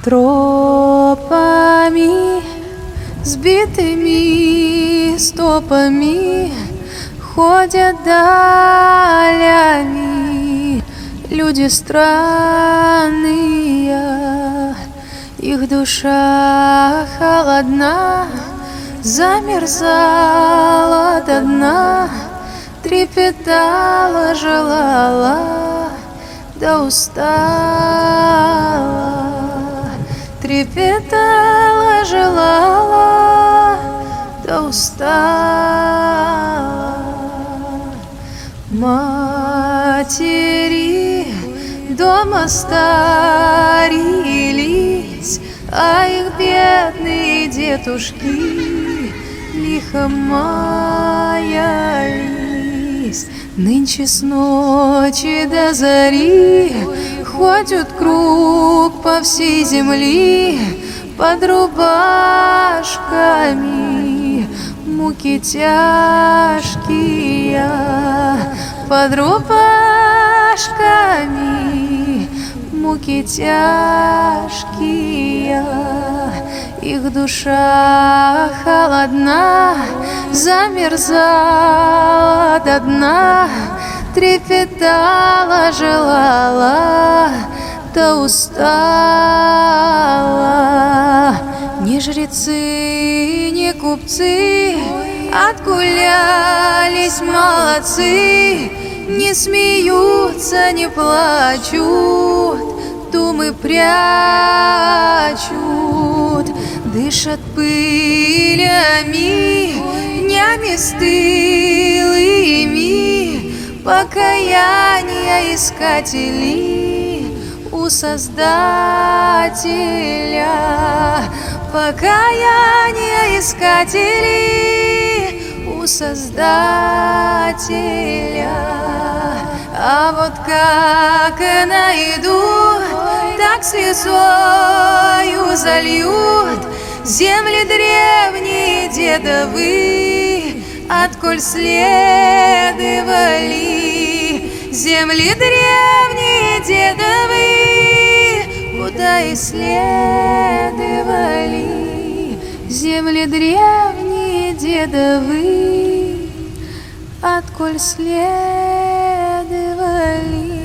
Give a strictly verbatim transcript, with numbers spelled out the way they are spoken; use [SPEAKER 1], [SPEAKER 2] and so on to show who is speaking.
[SPEAKER 1] Тропами, сбитыми стопами ходят далями люди странные. Их душа холодна, замерзала до дна, трепетала, желала, да устала. Трепетала, желала, да устала. Матери дома старились, а их бедные детушки лихо маялись. Нынче с ночи до зари ходят круг по всей земли под рубашками, муки тяжкие под рубашками, муки тяжкие. Их душа холодна, замерзала до дна, трепетала, желала, да устала. Ни жрецы, ни купцы отгулялись молодцы, не смеются, не плачут, думы прячут, дышат пылями, днями стылыми, покаяния искатели у Создателя. Покаяния искатели у Создателя. А вот как найдут, так слезою зальют земли древние дедовы, отколь следовали. Земли древние дедовы, куда и следовали. Земли древние дедовы, отколь следовали.